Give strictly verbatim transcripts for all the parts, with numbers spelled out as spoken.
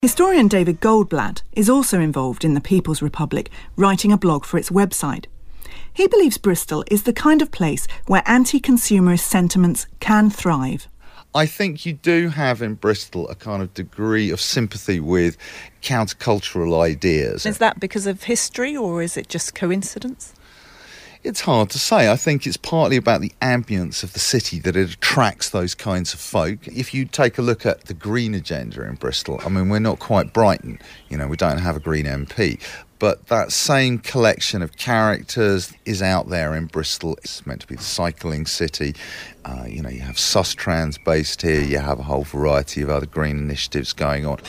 Historian David Goldblatt is also involved in the People's Republic, writing a blog for its website. He believes Bristol is the kind of place where anti-consumerist sentiments can thrive. I think you do have in Bristol a kind of degree of sympathy with countercultural ideas. Is that because of history or is it just coincidence? It's hard to say. I think it's partly about the ambience of the city that it attracts those kinds of folk. If you take a look at the green agenda in Bristol, I mean, we're not quite Brighton. You know, we don't have a Green M P. But that same collection of characters is out there in Bristol. It's meant to be the cycling city. Uh, you know, you have Sustrans based here. You have a whole variety of other green initiatives going on.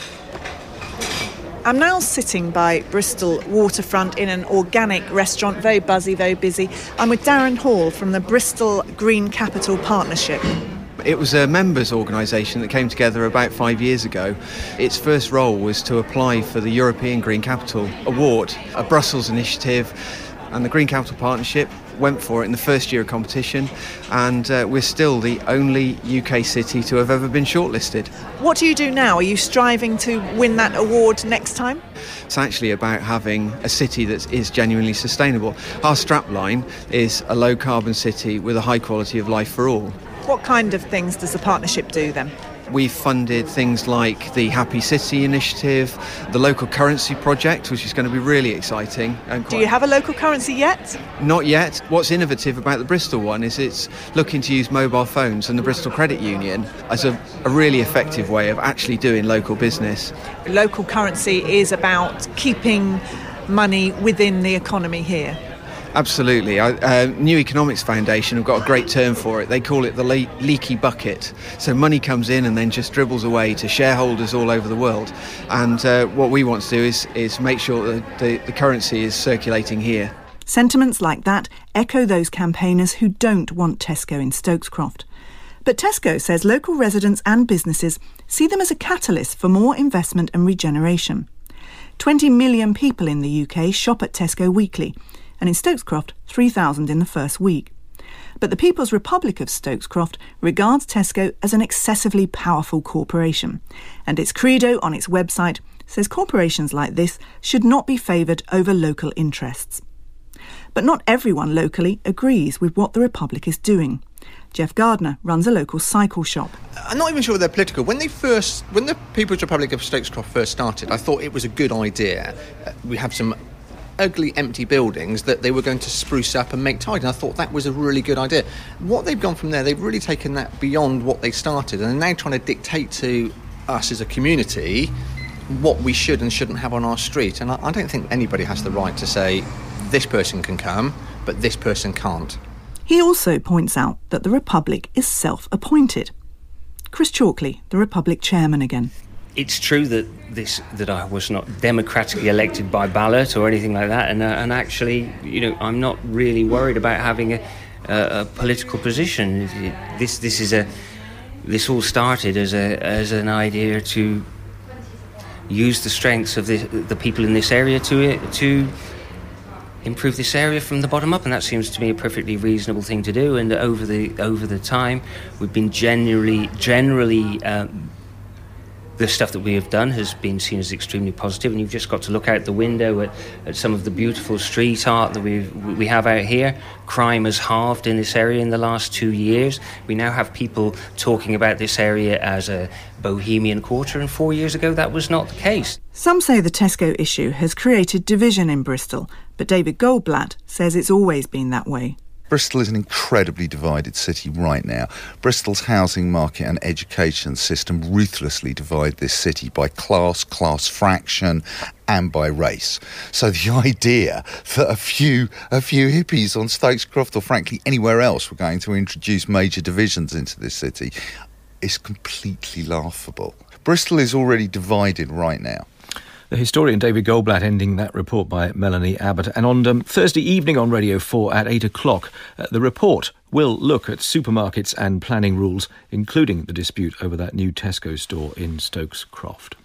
I'm now sitting by Bristol waterfront in an organic restaurant, very buzzy, very busy. I'm with Darren Hall from the Bristol Green Capital Partnership. It was a members' organisation that came together about five years ago. Its first role was to apply for the European Green Capital Award, a Brussels initiative, and the Green Capital Partnership went for it in the first year of competition, and uh, we're still the only U K city to have ever been shortlisted. What do you do now? Are you striving to win that award next time? It's actually about having a city that is genuinely sustainable. Our strapline is a low-carbon city with a high quality of life for all. What kind of things does the partnership do then? We've funded things like the Happy City initiative, the local currency project, which is going to be really exciting. And do you have a local currency yet? Not yet. What's innovative about the Bristol one is it's looking to use mobile phones and the Bristol Credit Union as a, a really effective way of actually doing local business. Local currency is about keeping money within the economy here. Absolutely. I, uh, New Economics Foundation have got a great term for it. They call it the le- leaky bucket. So money comes in and then just dribbles away to shareholders all over the world. And uh, what we want to do is, is make sure that the, the currency is circulating here. Sentiments like that echo those campaigners who don't want Tesco in Stokescroft. But Tesco says local residents and businesses see them as a catalyst for more investment and regeneration. twenty million people in the U K shop at Tesco weekly, and in Stokescroft, three thousand in the first week. But the People's Republic of Stokescroft regards Tesco as an excessively powerful corporation, and its credo on its website says corporations like this should not be favoured over local interests. But not everyone locally agrees with what the Republic is doing. Jeff Gardner runs a local cycle shop. I'm not even sure they're political. When they first, when the People's Republic of Stokescroft first started, I thought it was a good idea. Uh, we have some ugly empty buildings that they were going to spruce up and make tidy, and I thought that was a really good idea. What they've gone from there, they've really taken that beyond what they started, and they're now trying to dictate to us as a community what we should and shouldn't have on our street. And I, I don't think anybody has the right to say this person can come but this person can't. He also points out that the Republic is self-appointed. Chris Chalkley, the Republic chairman again. It's true that this that I was not democratically elected by ballot or anything like that, and uh, and actually, you know, I'm not really worried about having a, a, a political position. This this is a this all started as a as an idea to use the strengths of the the people in this area to to improve this area from the bottom up, and that seems to me a perfectly reasonable thing to do. And over the over the time, we've been generally generally. Um, The stuff that we have done has been seen as extremely positive, and you've just got to look out the window at, at some of the beautiful street art that we we have out here. Crime has halved in this area in the last two years. We now have people talking about this area as a bohemian quarter, and four years ago that was not the case. Some say the Tesco issue has created division in Bristol, but David Goldblatt says it's always been that way. Bristol is an incredibly divided city right now. Bristol's housing market and education system ruthlessly divide this city by class, class fraction and by race. So the idea that a few a few hippies on Stokescroft or frankly anywhere else were going to introduce major divisions into this city is completely laughable. Bristol is already divided right now. The historian David Goldblatt ending that report by Melanie Abbott. And on um, Thursday evening on Radio four at eight o'clock, uh, the report will look at supermarkets and planning rules, including the dispute over that new Tesco store in Stokescroft.